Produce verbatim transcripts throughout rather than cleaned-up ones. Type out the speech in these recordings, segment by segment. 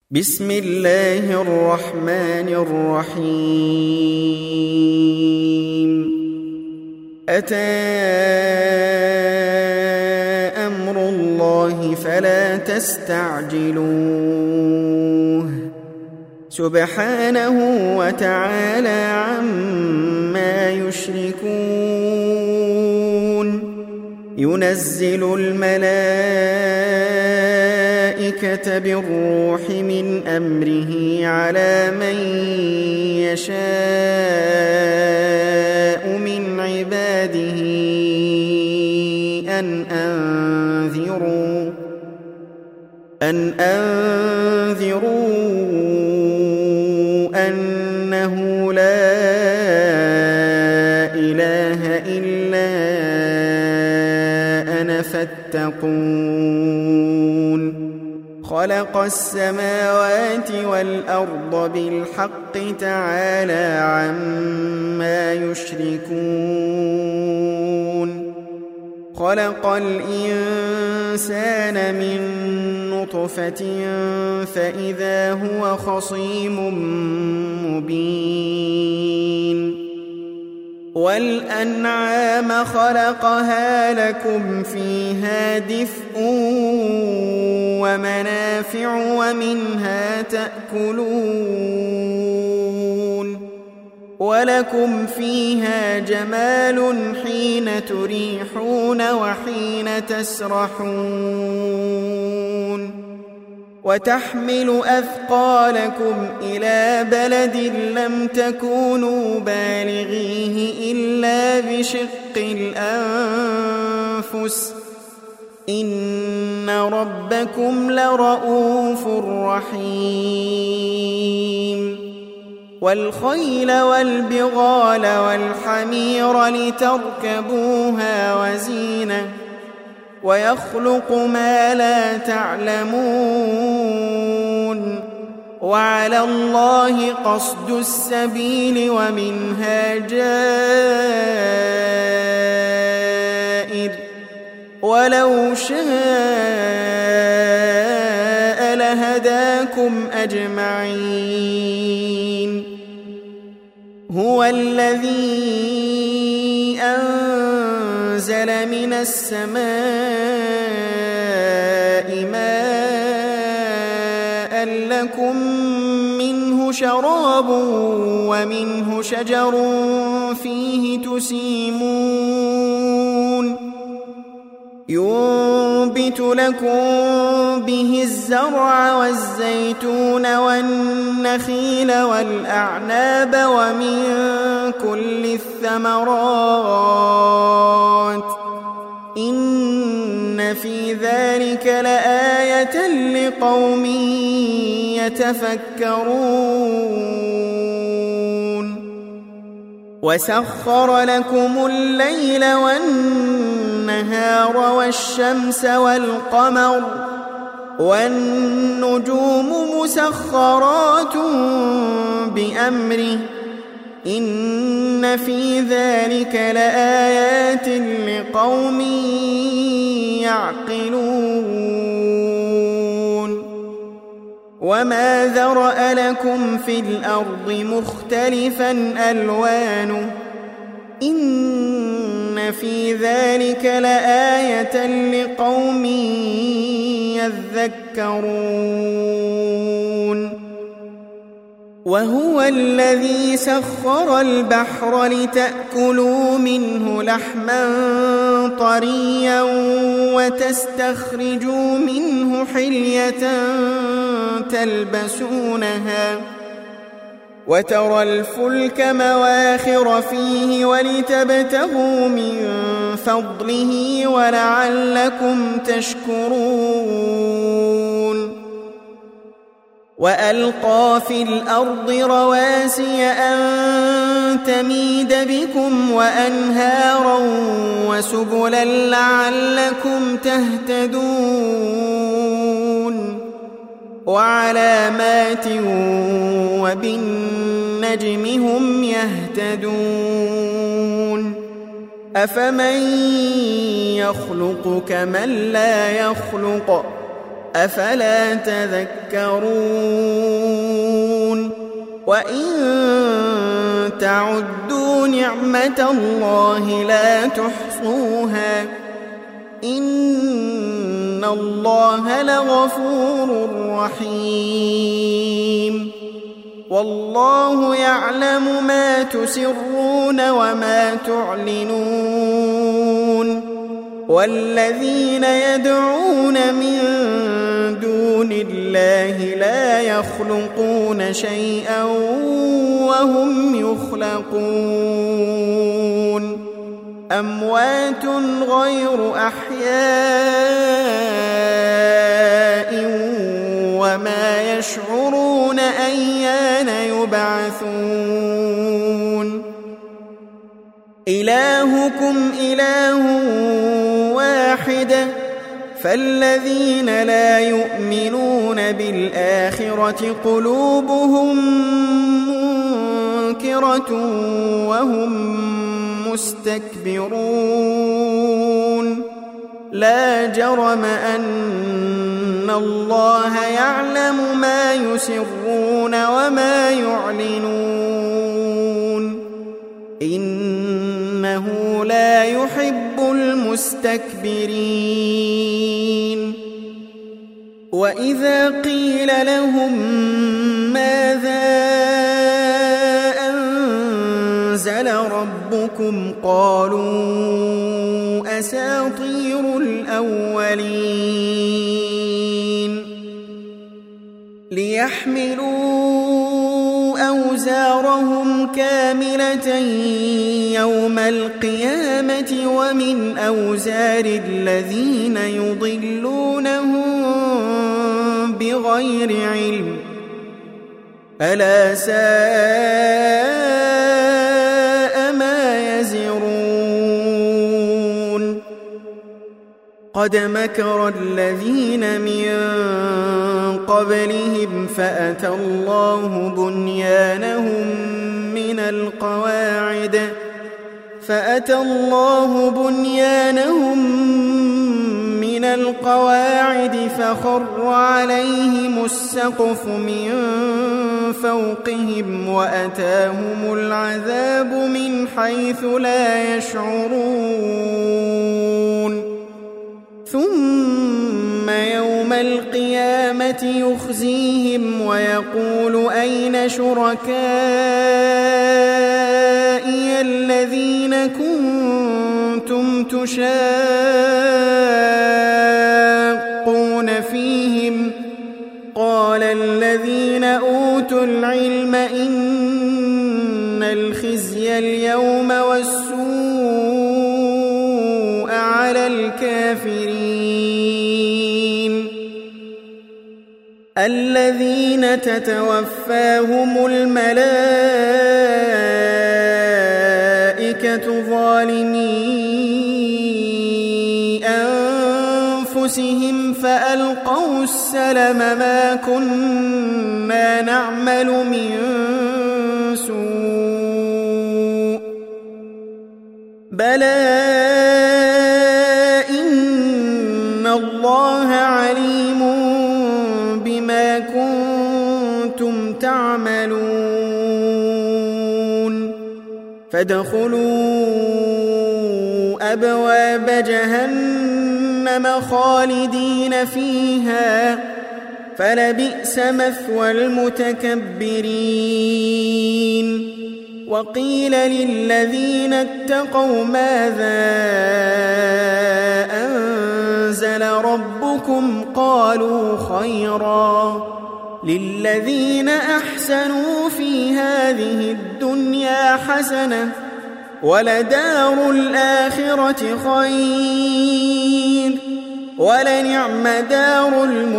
بسم الله الرحمن الرحيم أتى أمر الله فلا تستعجلوه سبحانه وتعالى عما يشركون ينزل الملائكة بالروح من أمره على من يشاء من عباده أن أنذروا أن أنذروا أنه لا إله إلا أنا فاتقون خلق السماوات والأرض بالحق تعالى عما يشركون خلق الإنسان من نطفة فإذا هو خصيم مبين والأنعام خلقها لكم فيها دفء ومنافع ومنها تأكلون ولكم فيها جمال حين تريحون وحين تسرحون وتحمل أثقالكم إلى بلد لم تكونوا بالغيه إلا بشق الأنفس إن ربكم لرؤوف رحيم والخيل والبغال والحمير لتركبوها وزينة ويخلق ما لا تعلمون وعلى الله قصد السبيل ومنها جائر ولو شاء لهداكم أجمعين هو الذي أنزل من السماء ماء لكم منه شراب ومنه شجر فيه تسيمون ينبت لكم به الزرع والزيتون والنخيل والأعناب ومن كل الثمرات إن في ذلك لآية لقوم يتفكرون وسخر لكم الليل والنهار والشمس والقمر والنجوم مسخرات بأمره إن في ذلك لآيات لقوم يعقلون وما ذرأ لكم في الأرض مختلفا ألوانه إن في ذلك لآية لقوم يذكرون وهو الذي سخر البحر لتأكلوا منه لحما طريا وتستخرجوا منه حلية تلبسونها وترى الفلك مواخر فيه ولتبتغوا من فضله ولعلكم تشكرون وألقى في الأرض رواسي أن تميد بكم وأنهارا وسبلا لعلكم تهتدون وعلامات وبالنجم هم يهتدون أفمن يخلق كمن لا يخلق أفلا تذكرون وإن تعدوا نعمة الله لا تحصوها إن الله لغفور رحيم والله يعلم ما تسرون وما تعلنون والذين يدعون من دون الله لا يخلقون شيئا وهم يخلقون أموات غير أحياء وما يشعرون أيان يبعثون إلهكم إله واحد فالذين لا يؤمنون بالآخرة قلوبهم منكرة وهم مستكبرون لا جرم أن الله يعلم ما يسرون وما يعلنون إنه لا يحب المستكبرين وإذا قيل لهم ماذا أنزل ربكم قالوا أساطير الأولين ليحملوا أوزارهم كاملة يوم القيامة ومن أوزار الذين يضلونهم بغير علم ألا ساء ما يزرون قد مكر الذين من قبلهم فأتى الله بنيانهم من القواعد فأتى الله بنيانهم من القواعد فخر عليهم السقف من فوقهم وأتاهم العذاب من حيث لا يشعرون ثم يوم القيامة يخزيهم ويقول أين شركائي الذين كنتم تشاقون فيهم قال الذين أوتوا العلم إن الخزي اليوم والسوء على الكافرين الذين تتوفاهم الملائكة ظالمي أنفسهم فألقوا السلم ما كنا نعمل من سوء بلى إن الله عليم بما كنتم تعملون فادخلوا أبواب جهنم خالدين فيها فلبئس مثوى المتكبرين وقيل للذين اتقوا ماذا أنزل ربكم قالوا خيرا للذين أحسنوا في هذه الدنيا حسنة ولدار الآخرة خير ولنعم دار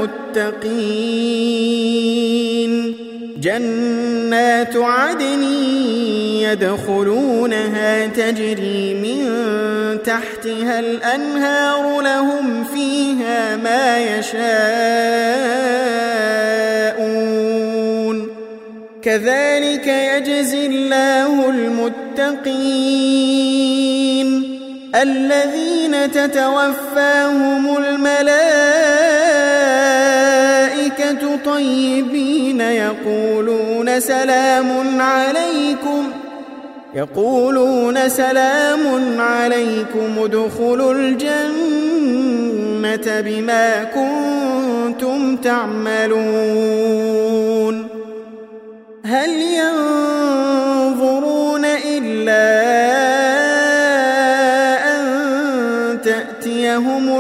المتقين جنات عدن يدخلونها تجري من تحتها الأنهار لهم فيها ما يشاءون كذلك يجزي الله المتقين الذين تتوفاهم الملائكة طيبين يقولون سلام عليكم يقولون سلام عليكم ادخلوا الجنة بما كنتم تعملون هل ينظرون إلا أن تأتيهم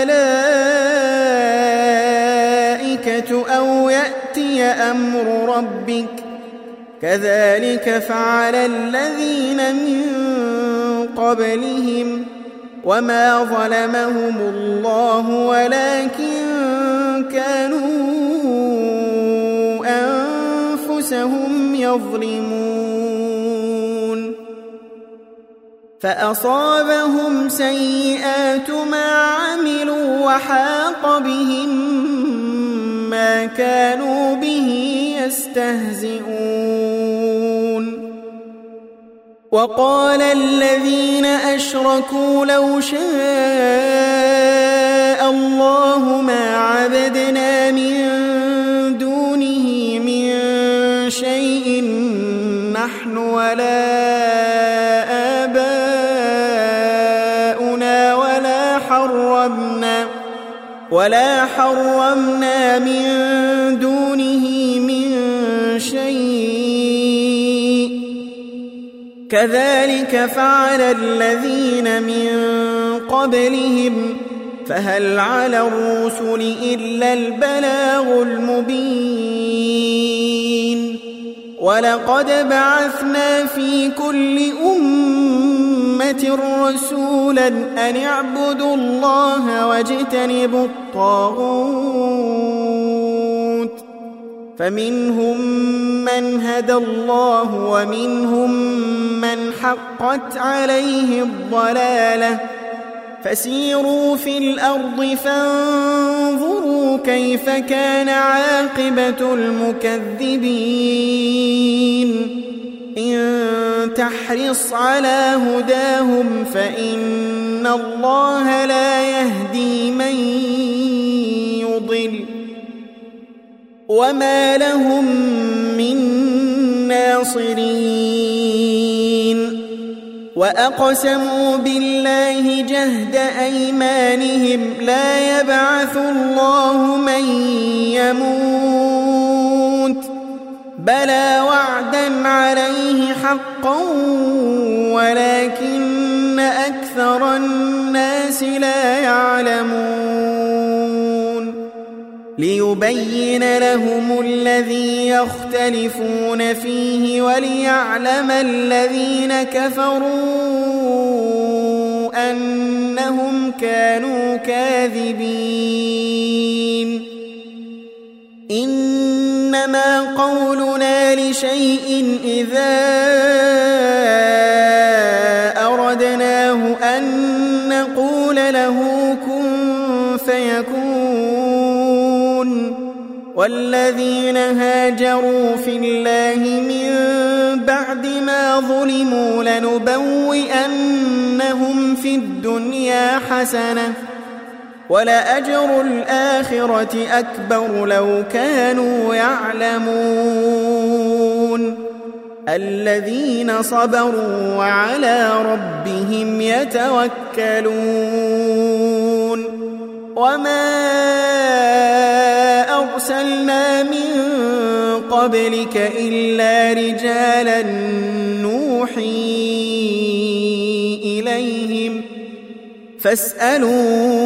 الملائكة أو يأتي أمر ربك كذلك فعل الذين من قبلهم وما ظلمهم الله ولكن كانوا أنفسهم يظلمون فأصابهم سيئات ما عملوا وحاق بهم ما كانوا به يستهزئون وقال الذين أشركوا لو شاء الله ما عبدنا من دونه من شيء نحن ولا آباؤنا ولا حرمنا ولا حرمنا من دونه من شيء كذلك فعل الذين من قبلهم فهل على الرسل إلا البلاغ المبين ولقد بعثنا في كل أمة رسولا أن اعبدوا الله واجتنبوا الطاغوت فمنهم من هدى الله ومنهم من حقت عليه الضلالة فسيروا في الأرض فانظروا كيف كان عاقبة المكذبين إن تحرص على هداهم فإن الله لا يهدي من يضل وما لهم من ناصرين وأقسموا بالله جهد أيمانهم لا يبعث الله من يموت بلى وعدا عليه حقا ولكن أكثر الناس لا يعلمون ليبين لهم الذي يختلفون فيه وليعلم الذين كفروا أنهم كانوا كاذبين إنما قولنا لشيء إذا أردناه أن نقول له كن فيكون والذين هاجروا في الله من بعد ما ظلموا لنبوئنهم في الدنيا حسنة ولأجر الآخرة أكبر لو كانوا يعلمون الذين صبروا وعلى ربهم يتوكلون وما أرسلنا من قبلك إلا رجالا نوحي إليهم فاسألوا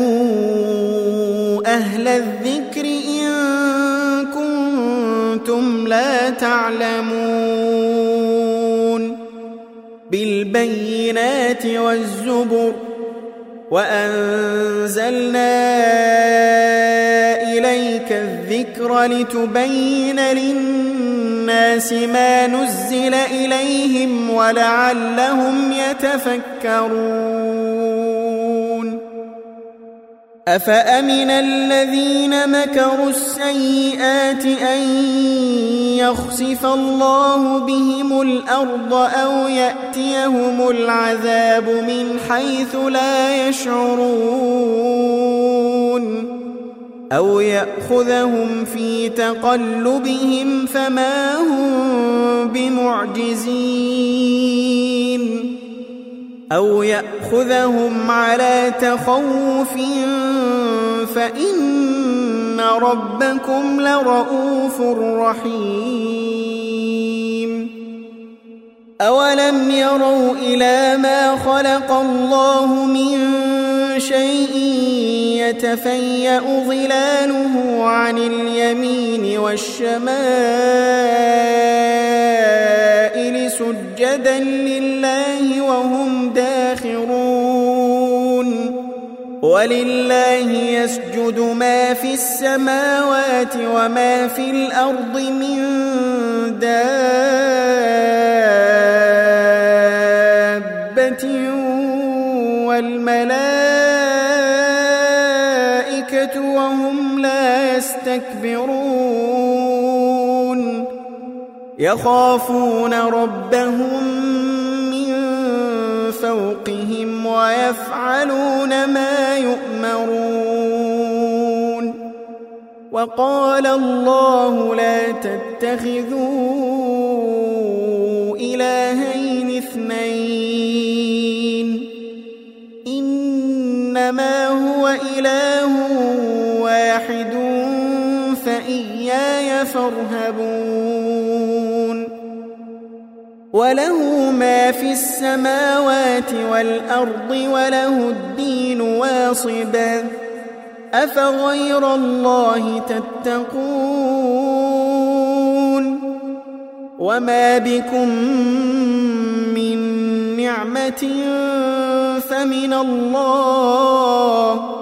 أهل الذكر إن كنتم لا تعلمون بالبينات والزبر وأنزلنا إليك الذكر لتبين للناس ما نزل إليهم ولعلهم يتفكرون أفأمن الذين مكروا السيئات أن يخسف الله بهم الأرض أو يأتيهم العذاب من حيث لا يشعرون أو يأخذهم في تقلبهم فما هم بمعجزين أو يأخذهم على تخوف فإن ربكم لرؤوف رحيم أولم يروا إلى ما خلق الله من شيء يتفيأ ظلاله عن اليمين والشمائل سجدا لله وهم داخرون ولله يسجد ما في السماوات وما في الأرض من دابة والملائكة وهم لا يستكبرون يخافون ربهم من فوقهم ويفعلون ما يؤمرون وقال الله لا تتخذوا إلهين اثنين إنما هو إله واحد فإياي فارهبون وله ما في السماوات والأرض وله الدين واصبا أفغير الله تتقون وما بكم من نعمة فمن الله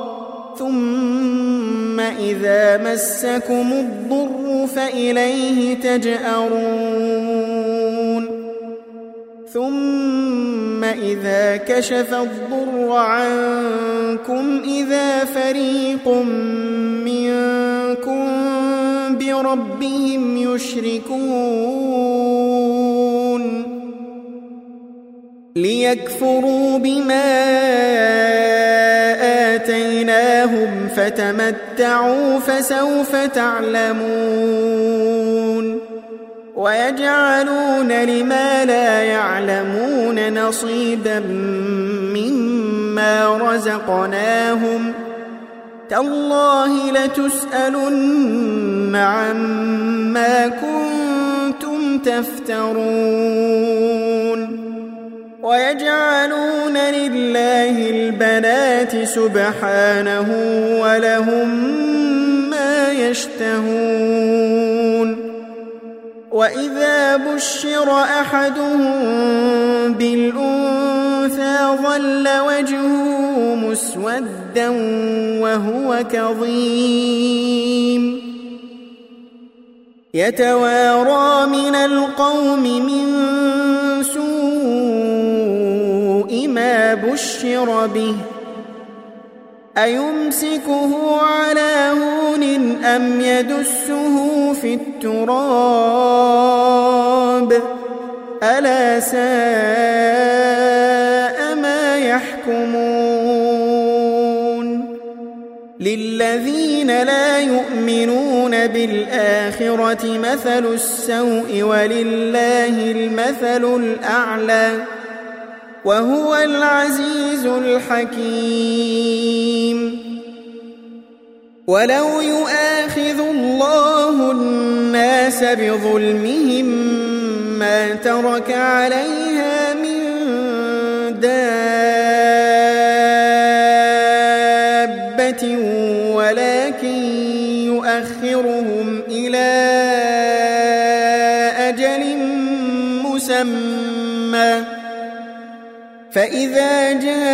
ثم إذا مسكم الضر فإليه تجأرون ثم إذا كشف الضر عنكم إذا فريق منكم بربهم يشركون ليكفروا بما آتيناهم فتمتعوا فسوف تعلمون ويجعلون لما لا يعلمون نصيبا مما رزقناهم تالله لتسألن عما كنتم تفترون ويجعلون لله البنات سبحانه ولهم ما يشتهون وإذا بشر أحدهم بالأنثى ظل وجهه مسودا وهو كظيم يتوارى من القوم من سوء ما بشر به أيمسكه على هون أم يدسه في التراب ألا ساء ما يحكمون للذين لا يؤمنون بالآخرة مثل السوء ولله المثل الأعلى وهو العزيز الحكيم ولو يؤاخذ الله الناس بظلمهم ما ترك عليها من دابة ولكن يؤخرهم إلى أجل مسمى فإذا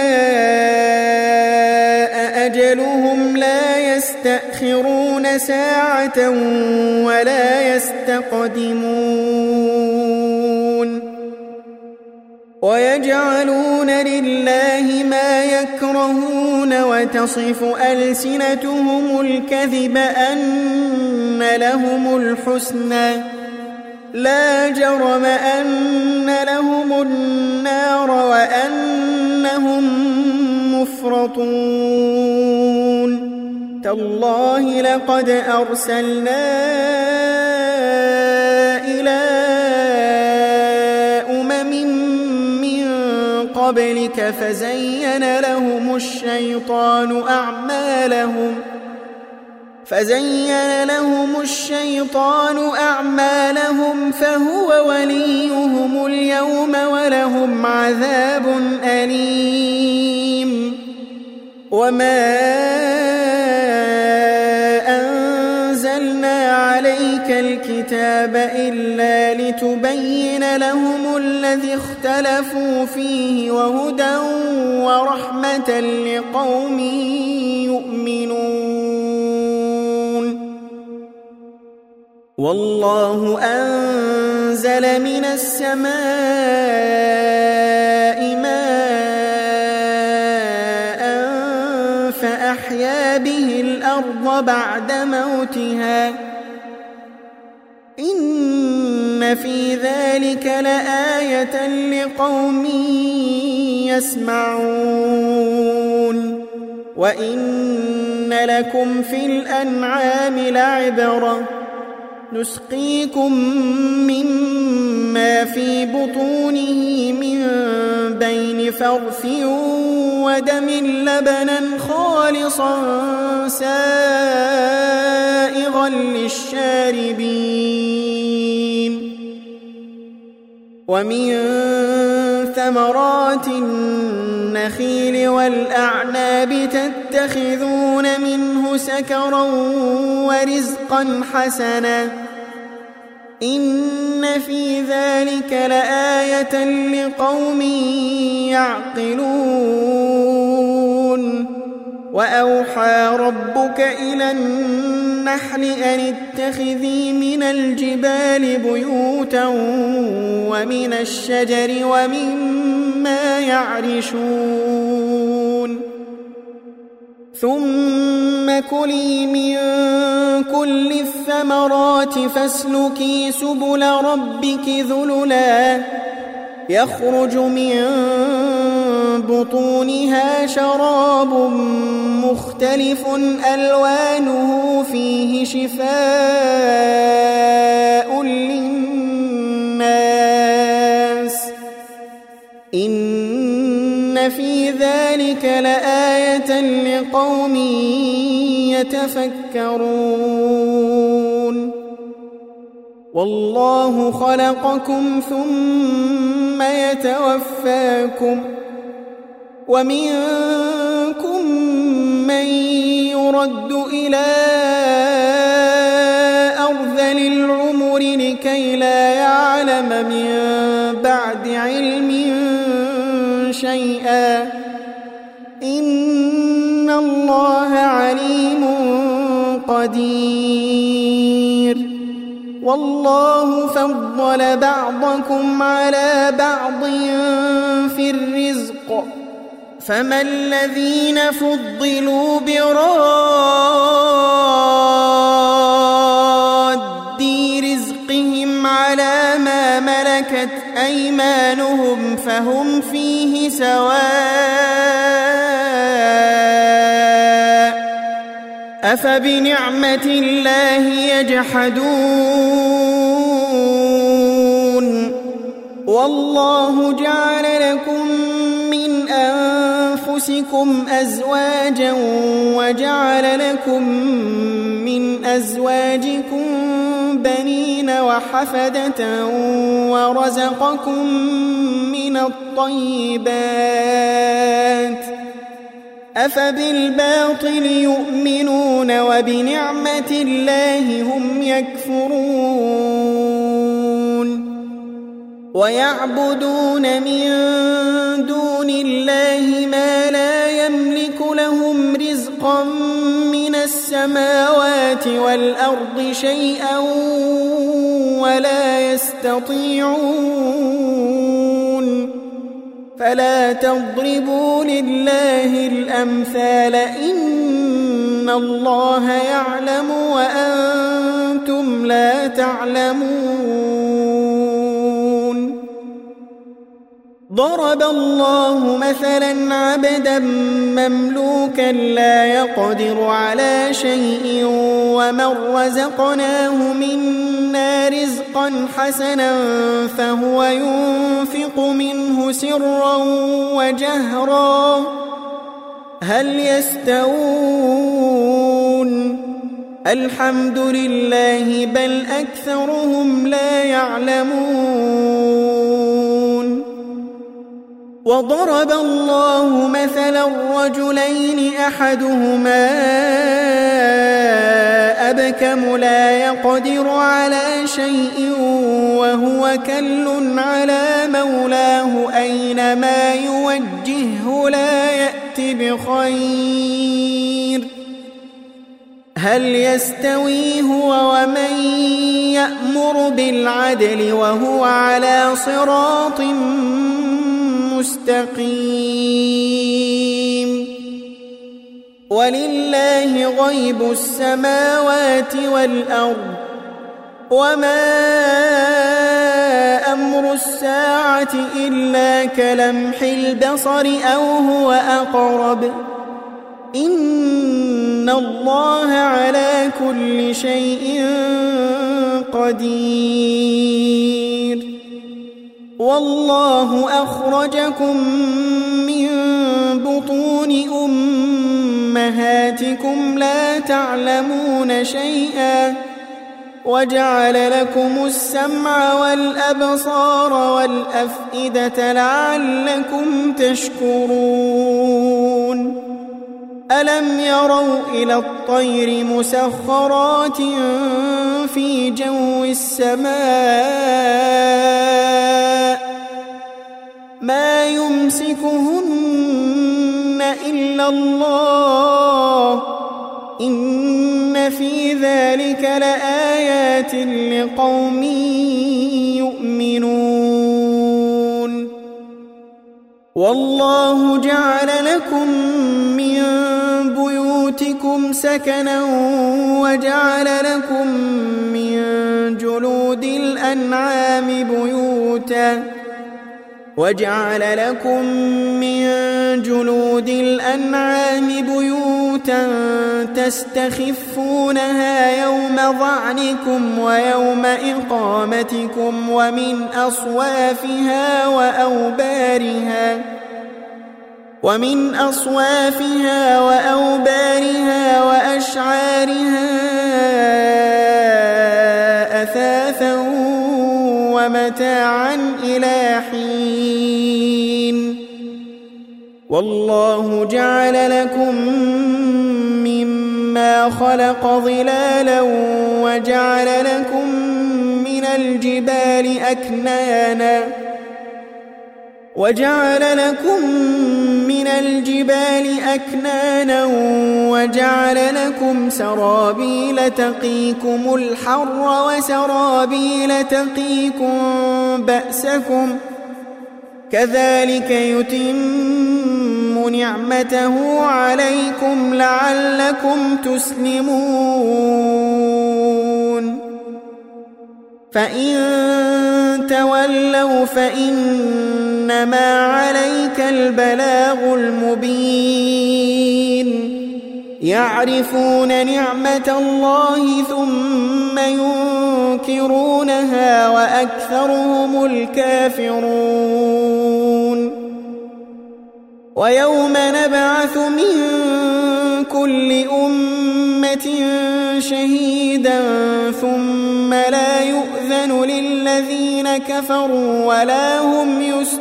جاء أجلهم لا يستأخرون ساعة ولا يستقدمون ويجعلون لله ما يكرهون وتصف ألسنتهم الكذب أن لهم الحسنى لا جرم أن لهم النار وأنهم مفرطون تالله لقد أرسلنا إلى قبلك فزين لهم الشيطان أعمالهم فزين لهم الشيطان أعمالهم فهو وليهم اليوم ولهم عذاب أليم. وما أنزلنا عليك الكتاب إلا لتبين لهم الذي اختلفوا فيه وهدى ورحمة لقوم يؤمنون. والله أنزل من السماء ماء فأحيا به الأرض بعد موتها إن في ذلك لآية لقوم يسمعون. وإن لكم في الأنعام لعبرة نسقيكم مما في بطونه من بين فرث ودم لبنا خالصا سائغا للشاربين ومن ثمرات النخيل والأعناب تتخذون منه سكرا ورزقا حسنا إن في ذلك لآية لقوم يعقلون. وأوحى ربك إلى النحل أن اتخذي من الجبال بيوتا ومن الشجر ومما يعرشون ثم كلي من كل الثمرات فاسلكي سبل ربك ذللا يخرج من بطونها شراب مختلف ألوانه فيه شفاء للناس إن في ذلك لآية لقوم يتفكرون. والله خلقكم ثم يتوفاكم ومنكم من يرد إلى أرذل العمر لكي لا يعلم من بعد علم شيئا إن الله عليم قدير. والله فضل بعضكم على بعض في الرزق فما الذين فضلوا براد رزقهم على ما ملكت أيمانهم فهم فيه سواء أفبنعمة الله يجحدون. والله جعل لكم من أنفسكم أزواجا وجعل لكم من أزواجكم بنين وحفدة ورزقكم من الطيبات أفبالباطل يؤمنون وبنعمة الله هم يكفرون. ويعبدون من دون الله ما لا يملك لهم رزقا من السماوات والأرض شيئا ولا يستطيعون. فلا تضربوا لله الأمثال إن الله يعلم وأنتم لا تعلمون. ضرب الله مثلا عبدا مملوكا لا يقدر على شيء ومن رزقناه منا رزقا حسنا فهو ينفق منه سرا وجهرا هل يستوون الحمد لله بل أكثرهم لا يعلمون وضرب الله مثلا رجلين أحدهما أبكم لا يقدر على شيء وهو كل على مولاه أينما يوجهه لا يأت بخير هل يستوي هو ومن يأمر بالعدل وهو على صراط مستقيم ولله غيب السماوات والأرض وما أمر الساعة إلا كلمح البصر أو هو أقرب إن الله على كل شيء قدير والله أخرجكم من بطون أمهاتكم لا تعلمون شيئا وجعل لكم السمع والأبصار والأفئدة لعلكم تشكرون ألم يروا إلى الطير مسخرات في جو السماء ما يمسكهن إلا الله إن في ذلك لآيات لقوم يؤمنون والله جعل لكم من بيوتكم سكنا وجعل لكم من جلود الأنعام بيوتا وجعل لكم من جلود الأنعام بيوتا تستخفونها يوم ظعنكم ويوم إقامتكم ومن أصوافها وأوبارها ومن أصوافها وأوبارها وأشعارها أثاثا ومتاعا إلى حين والله جعل لكم مما خلق ظلالا وجعل لكم من الجبال أكنانا وجعل لكم من الجبال أكنانا وجعل لكم سرابيل تقيكم الحر وسرابيل تقيكم بأسكم كذلك يتم نعمته عليكم لعلكم تسلمون فإن تولوا فإنما عليك البلاغ المبين يعرفون نعمة الله ثم ينكرونها وأكثرهم الكافرون ويوم نبعث من كل أمة شهيدا ثم لا يؤذن للذين كفروا ولا هم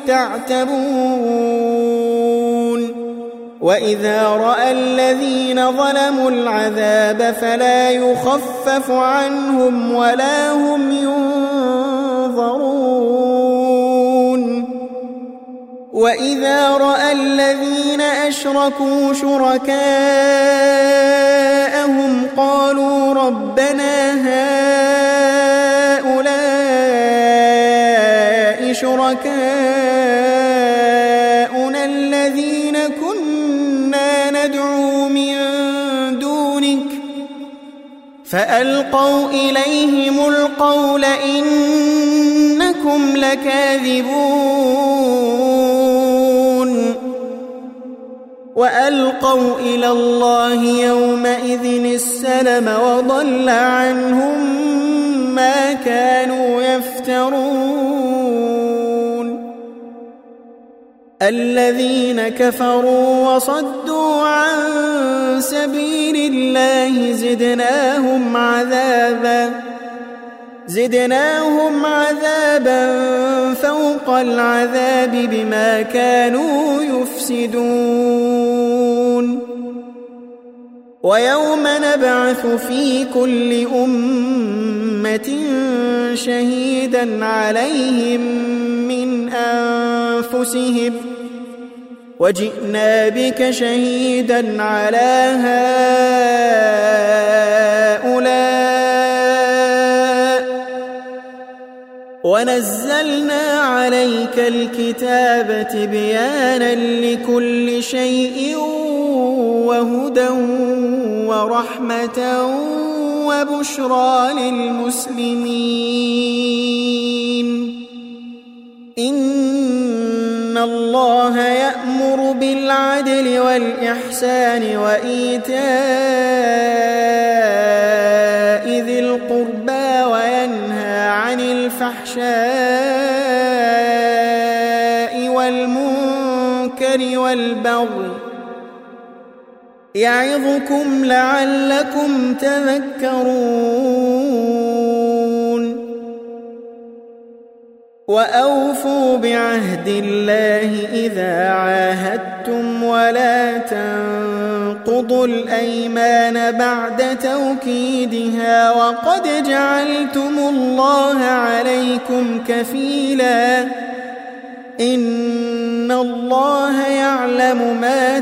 يستعتبون وإذا رأى الذين ظلموا العذاب فلا يخفف عنهم ولا هم ينظرون وإذا رأى الذين أشركوا شركاءهم قالوا ربنا هؤلاء شركاؤنا الذين كنا ندعو من دونك فألقوا إليهم القول إنكم لكاذبون وألقوا إلى الله يومئذ السلم وضل عنهم ما كانوا يفترون. الذين كفروا وصدوا عن سبيل الله زدناهم عذابا زدناهم عذابا فوق العذاب بما كانوا يفسدون. ويوم نبعث في كل أمة شهيدا عليهم من أنفسهم وجئنا بك شهيدا على هؤلاء ونزلنا عليك الكتاب تبيانا لكل شيء وهدى ورحمة وبشرى للمسلمين. إن الله يأمر بالعدل والإحسان وإيتاء ذي القربى وينهى عن الفحشاء والمنكر والبغي يعظكم لعلكم تذكرون. وأوفوا بعهد الله إذا عاهدتم ولا تنقضوا الأيمان بعد توكيدها وقد جعلتم الله عليكم كفيلا إن الله يعلم ما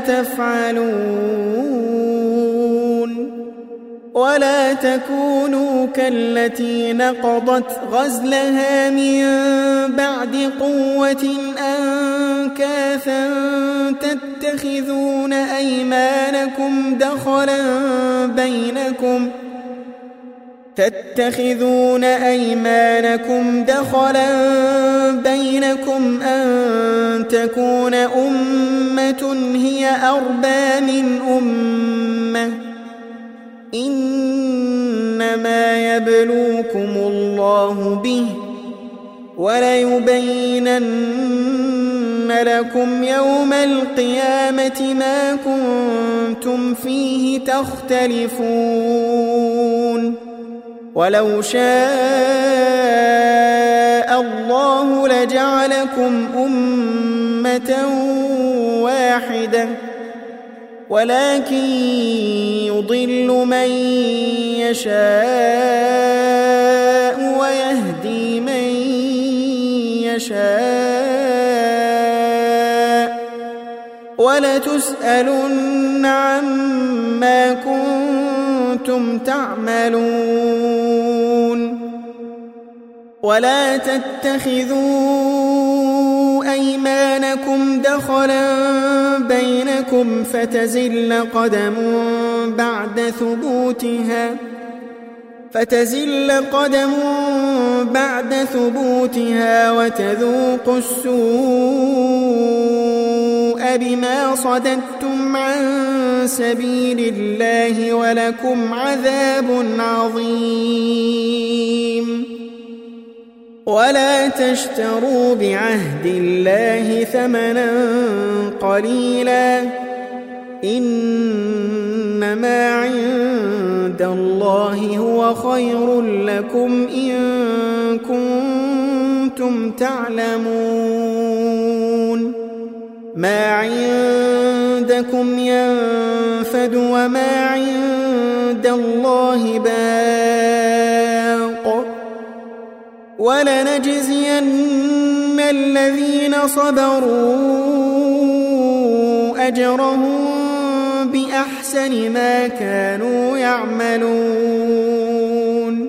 تفعلون. ولا تكونوا كالتي نقضت غزلها من بعد قوة أنكاثا تتخذون أيمانكم دخلا بينكم تتخذون أيمانكم دخلا بينكم أن تكون أمة هي أربى من أمة إنما يبلوكم الله به وليبينن لكم يوم القيامة ما كنتم فيه تختلفون. ولو شاء الله لجعلكم أمة واحدة ولكن يضل من يشاء ويهدي من يشاء ولتسألن عما كنتم تعملون. ولا تتخذوا أيمانكم دخلا بينكم فتزل قدم بعد ثبوتها فتزل قدم بعد ثبوتها وتذوقوا السوء بما صددتم عن سبيل الله ولكم عذاب عظيم. ولا تشتروا بعهد الله ثمنا قليلا إنما عند الله هو خير لكم إن كنتم تعلمون. ما عندكم ينفد وما عند الله باق ولنجزين الذين صبروا أجرهم بأحسن ما كانوا يعملون.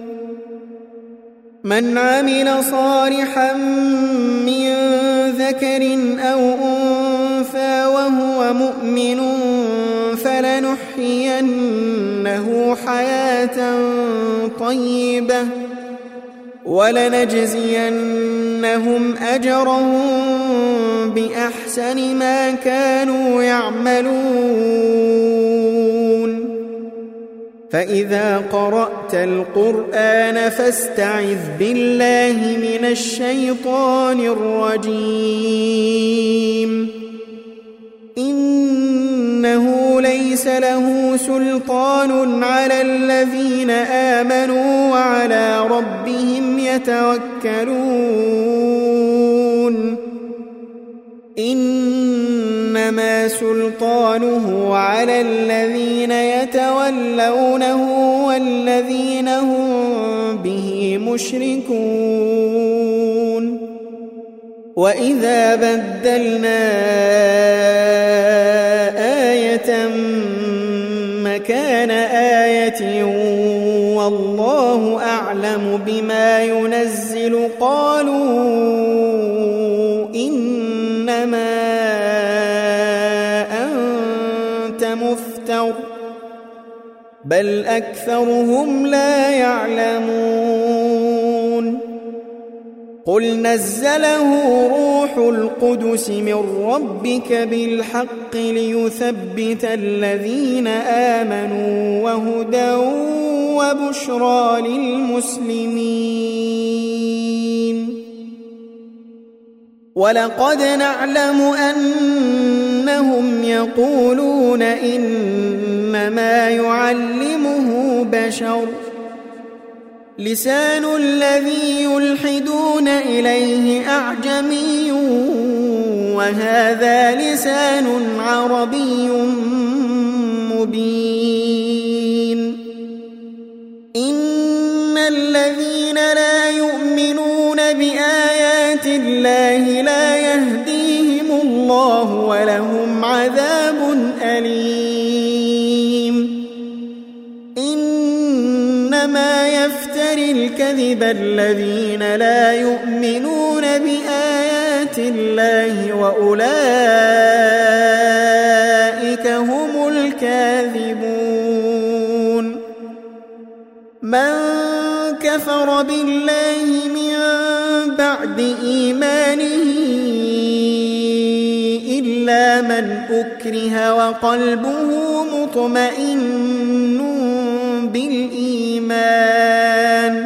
من عمل صالحا من ذكر أو أنثى وهو مؤمن فلنحيينه حياة طيبة ولنجزينهم أجرهم بأحسن ما كانوا يعملون فإذا قرأت القرآن فاستعذ بالله من الشيطان الرجيم إنه ليس له سلطان على الذين آمنوا وعلى ربهم يتوكلون إنما سلطانه على الذين يتولونه والذين هم به مشركون وإذا بدلنا آية مكان آية والله أعلم بما ينزل قالوا إنما أنت مفتر بل أكثرهم لا يعلمون قل نزله روح القدس من ربك بالحق ليثبت الذين آمنوا وهدى وبشرى للمسلمين ولقد نعلم أنهم يقولون إنما يعلمه بشر لسان الذي يلحدون إليه أعجمي وهذا لسان عربي مبين إن الذين لا يؤمنون بآيات الله لا يهديهم الله ولهم عذاب أليم إنما يفتري الكذب الذين لا يؤمنون بآيات الله وأولئك هم الكاذبون من كفر بالله من بعد إيمانه إلا من أكره وقلبه مطمئن بالإيمان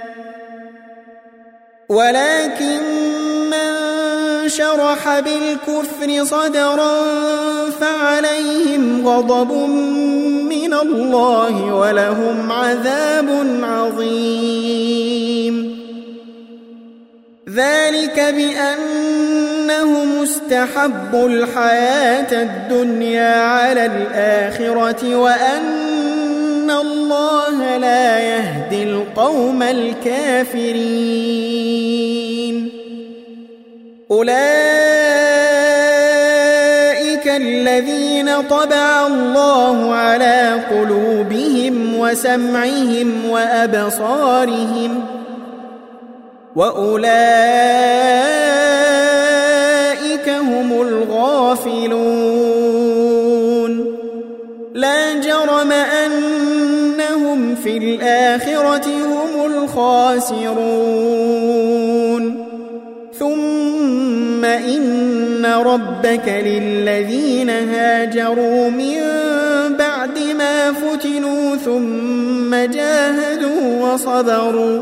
ولكن من شرح بالكفر صدرا فعليهم غضب من الله ولهم عذاب عظيم ذلك بأنهم استحبوا الحياة الدنيا على الآخرة وأن الله لا يهدي القوم الكافرين أولئك الذين طبع الله على قلوبهم وسمعهم وأبصارهم وأولئك هم الغافلون لا جرم أنهم في الآخرة هم الخاسرون ثم إن ربك للذين هاجروا من بعد ما فتنوا ثم جاهدوا وصبروا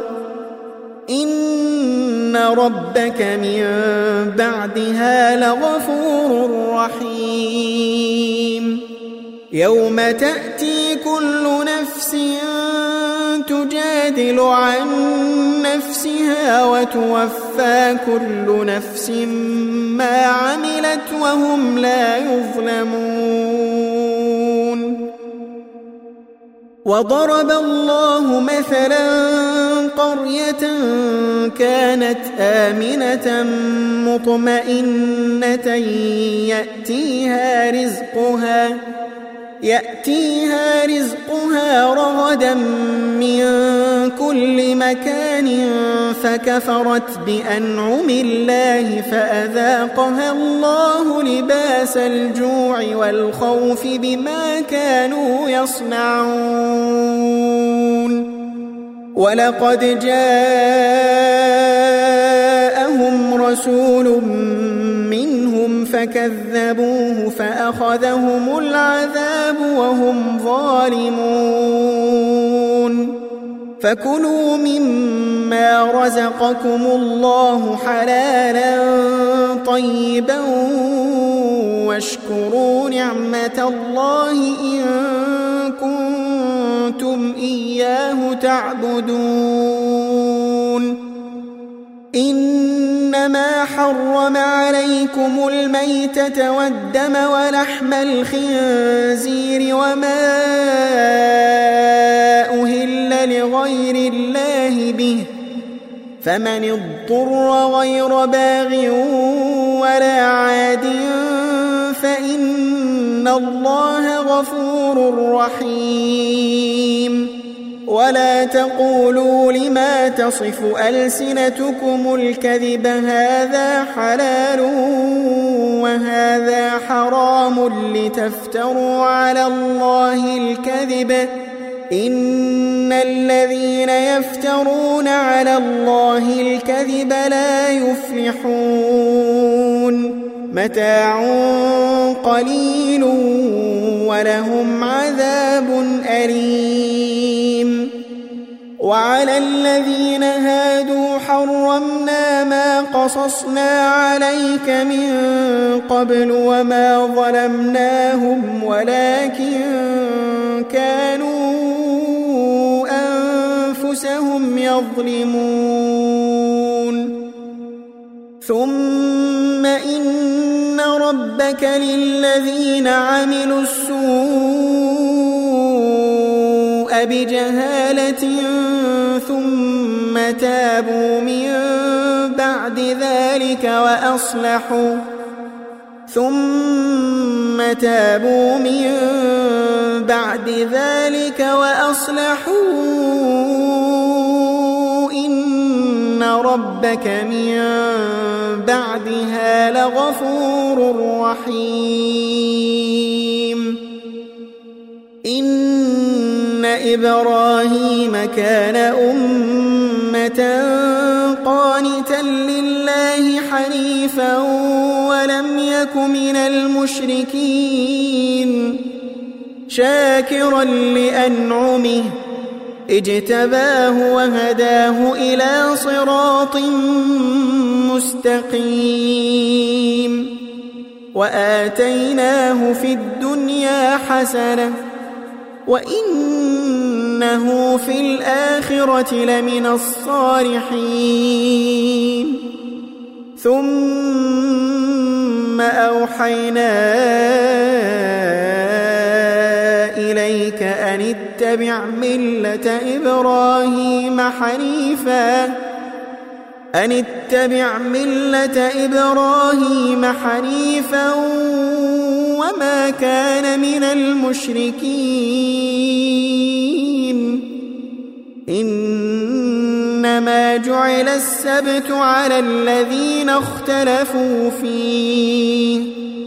إن ربك من بعدها لغفور رحيم يوم تأتي كل نفس تجادل عن نفسها وتوفى كل نفس ما عملت وهم لا يظلمون وضرب الله مثلا قرية كانت آمنة مطمئنة يأتيها رزقها يأتيها رزقها رغدا من كل مكان فكفرت بأنعم الله فأذاقها الله لباس الجوع والخوف بما كانوا يصنعون ولقد جاءهم رسول منهم فكذبوه فأخذهم العذاب وهم ظالمون فكلوا مما رزقكم الله حلالا طيبا واشكروا نعمة الله إن كنتم إياه تعبدون إنما حرم عليكم الميتة والدم ولحم الخنزير وما أهل لغير الله به فمن اضطر غير باغ ولا عاد فإن الله غفور رحيم ولا تقولوا لما تصف ألسنتكم الكذب هذا حلال وهذا حرام لتفتروا على الله الكذب إن الذين يفترون على الله الكذب لا يفلحون متاع قليل ولهم عذاب أليم وعلى الذين هادوا حرمنا ما قصصنا عليك من قبل وما ظلمناهم ولكن كانوا أنفسهم يظلمون ثم إن ربك للذين عملوا السوء بجهالة ثم تابوا من بعد ذلك وأصلحوا ثم تابوا من بعد ذلك وأصلحوا إن ربك من بعدها لغفور رحيم إن إبراهيم كان أمة قانتا لله حنيفا ولم يك من المشركين شاكرا لأنعمه اجتباه وهداه إلى صراط مستقيم وآتيناه في الدنيا حسنة وإنه في الآخرة لمن الصالحين ثم أوحينا إليك أن اتبع ملة إبراهيم حنيفا أن اتبع ملة إبراهيم حنيفا وما كان من المشركين إنما جعل السبت على الذين اختلفوا فيه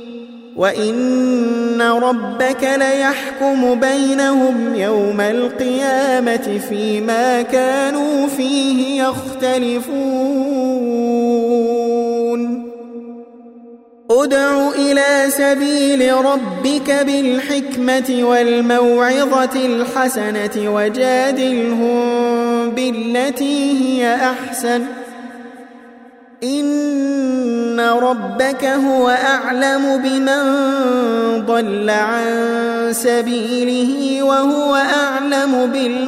وإن ربك ليحكم بينهم يوم القيامة فيما كانوا فيه يختلفون ادع إلى سبيل ربك بالحكمة والموعظة الحسنة وجادلهم بالتي هي أحسن إن ربك هو أعلم بمن ضل عن سبيله وهو أعلم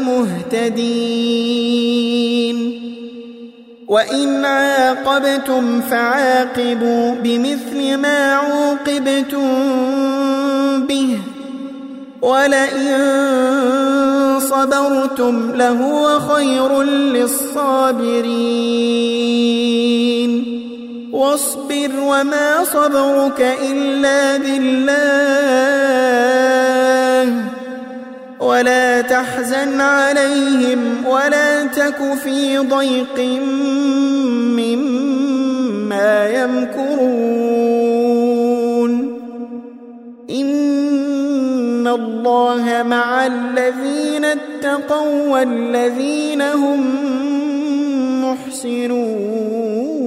بالمهتدين وإن عاقبتم فعاقبوا بمثل ما عوقبتم به ولئن صبرتم لهو خير للصابرين واصبر وما صبرك إلا بالله ولا تحزن عليهم ولا تك في ضيق مما يمكرون إن الله مع مع الذين اتقوا والذين هم محسنون.